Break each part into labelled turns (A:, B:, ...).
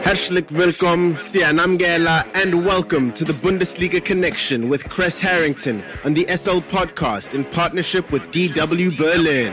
A: Herzlich willkommen, Sianamgela, and welcome to the Bundesliga Connection with Chris Harrington on the SL Podcast in partnership with DW Berlin.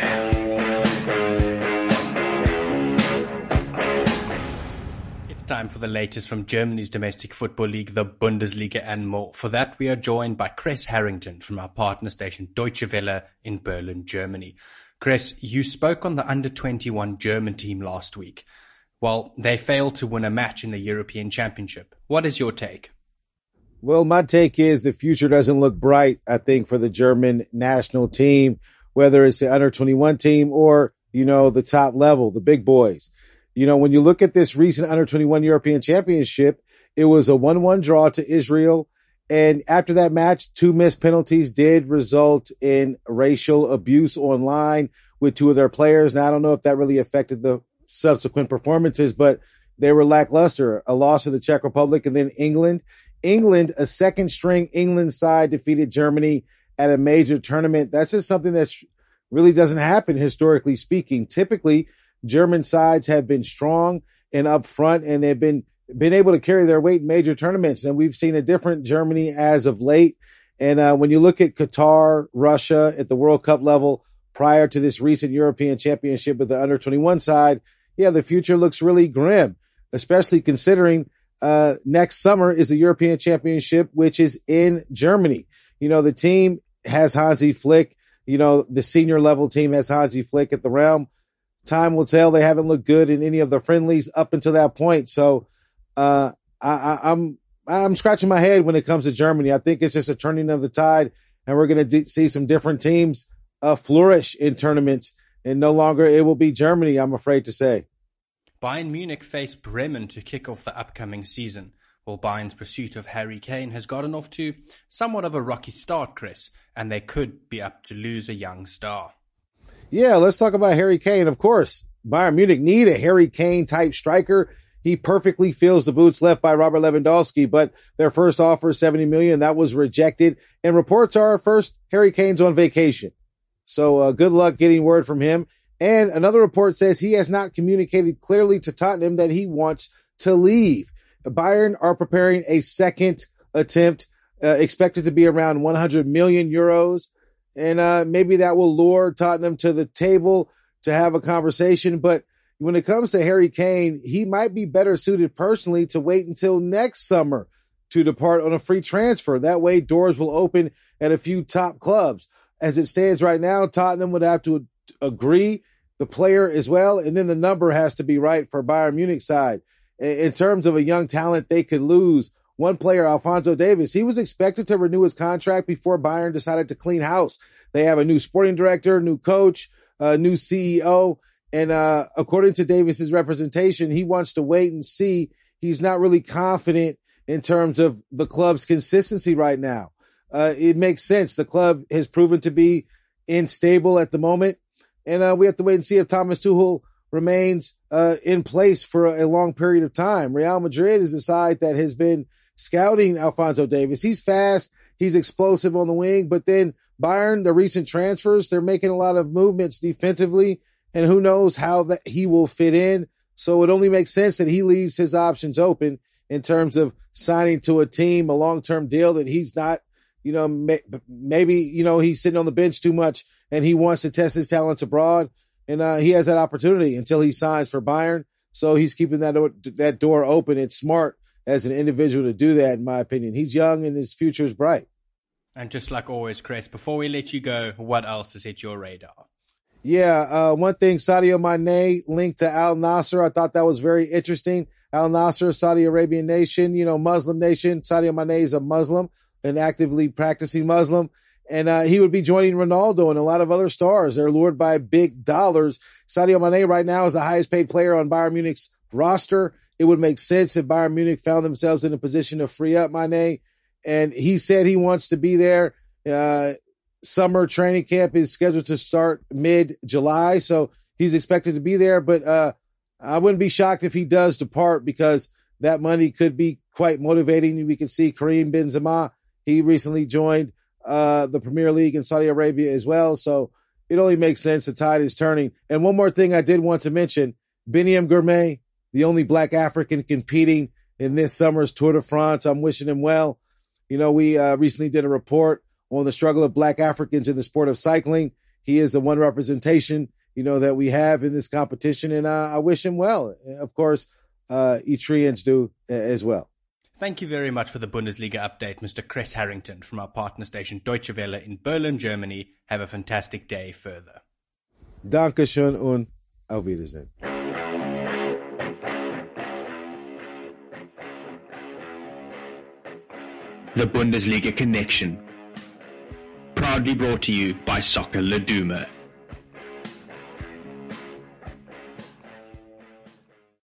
B: It's time for the latest from Germany's domestic football league, the Bundesliga, and more. For that, we are joined by Chris Harrington from our partner station Deutsche Welle in Berlin, Germany. Chris, you spoke on the under-21 German team last week. Well, they failed to win a match in the European Championship. What is your take?
C: Well, my take is the future doesn't look bright, I think, for the German national team, whether it's the under-21 team or, the top level, the big boys. When you look at this recent under-21 European Championship, it was a 1-1 draw to Israel. And after that match, 2 missed penalties did result in racial abuse online with 2 of their players. Now, I don't know if that really affected the subsequent performances, but they were lackluster. A loss to the Czech Republic and then England. A second string England side defeated Germany at a major tournament. That's just something that really doesn't happen historically speaking. Typically, German sides have been strong and up front, and they've been able to carry their weight in major tournaments. And we've seen a different Germany as of late. And when you look at Qatar, Russia at the World Cup level prior to this recent European Championship with the under-21 side, the future looks really grim, especially considering next summer is the European Championship, which is in Germany. The team has Hansi Flick. The senior level team has Hansi Flick at the realm. Time will tell. They haven't looked good in any of the friendlies up until that point. So I'm scratching my head when it comes to Germany. I think it's just a turning of the tide, and we're going to see some different teams flourish in tournaments. And no longer it will be Germany, I'm afraid to say.
B: Bayern Munich face Bremen to kick off the upcoming season. Well, Bayern's pursuit of Harry Kane has gotten off to somewhat of a rocky start, Chris, and they could be up to lose a young star.
C: Yeah, let's talk about Harry Kane. Of course, Bayern Munich need a Harry Kane type striker. He perfectly fills the boots left by Robert Lewandowski, but their first offer, $70 million, that was rejected. And reports are first Harry Kane's on vacation. So good luck getting word from him. And another report says he has not communicated clearly to Tottenham that he wants to leave. Bayern are preparing a second attempt, expected to be around 100 million euros. And maybe that will lure Tottenham to the table to have a conversation. But when it comes to Harry Kane, he might be better suited personally to wait until next summer to depart on a free transfer. That way doors will open at a few top clubs. As it stands right now, Tottenham would have to agree, the player as well, and then the number has to be right for Bayern Munich side. In terms of a young talent they could lose, one player, Alphonso Davies, he was expected to renew his contract before Bayern decided to clean house. They have a new sporting director, new coach, new CEO, and according to Davies' representation, he wants to wait and see. He's not really confident in terms of the club's consistency right now. It makes sense. The club has proven to be unstable at the moment. And we have to wait and see if Thomas Tuchel remains in place for a long period of time. Real Madrid is a side that has been scouting Alphonso Davies. He's fast. He's explosive on the wing. But then Bayern, the recent transfers, they're making a lot of movements defensively. And who knows how that he will fit in. So it only makes sense that he leaves his options open in terms of signing to a team, a long-term deal that he's not, maybe, he's sitting on the bench too much and he wants to test his talents abroad. And he has that opportunity until he signs for Bayern. So he's keeping that door open. It's smart as an individual to do that, in my opinion. He's young and his future is bright.
B: And just like always, Chris, before we let you go, what else has hit your radar?
C: Yeah, one thing, Sadio Mane linked to Al Nassr. I thought that was very interesting. Al Nassr, Saudi Arabian nation, Muslim nation. Sadio Mane is a Muslim, an actively practicing Muslim. And he would be joining Ronaldo and a lot of other stars. They're lured by big dollars. Sadio Mane right now is the highest paid player on Bayern Munich's roster. It would make sense if Bayern Munich found themselves in a position to free up Mane. And he said he wants to be there. Summer training camp is scheduled to start mid-July, so he's expected to be there. But I wouldn't be shocked if he does depart because that money could be quite motivating. We can see Karim Benzema. He recently joined the Premier League in Saudi Arabia as well. So it only makes sense. The tide is turning. And one more thing I did want to mention, Benyam Gourmet, the only black African competing in this summer's Tour de France. I'm wishing him well. You know, we recently did a report on the struggle of black Africans in the sport of cycling. He is the one representation, you know, that we have in this competition, and I wish him well. Of course, Etrians do as well.
B: Thank you very much for the Bundesliga update, Mr. Chris Harrington from our partner station Deutsche Welle in Berlin, Germany. Have a fantastic day further.
C: Dankeschön und auf Wiedersehen.
A: The Bundesliga Connection. Proudly brought to you by Soccer Laduma.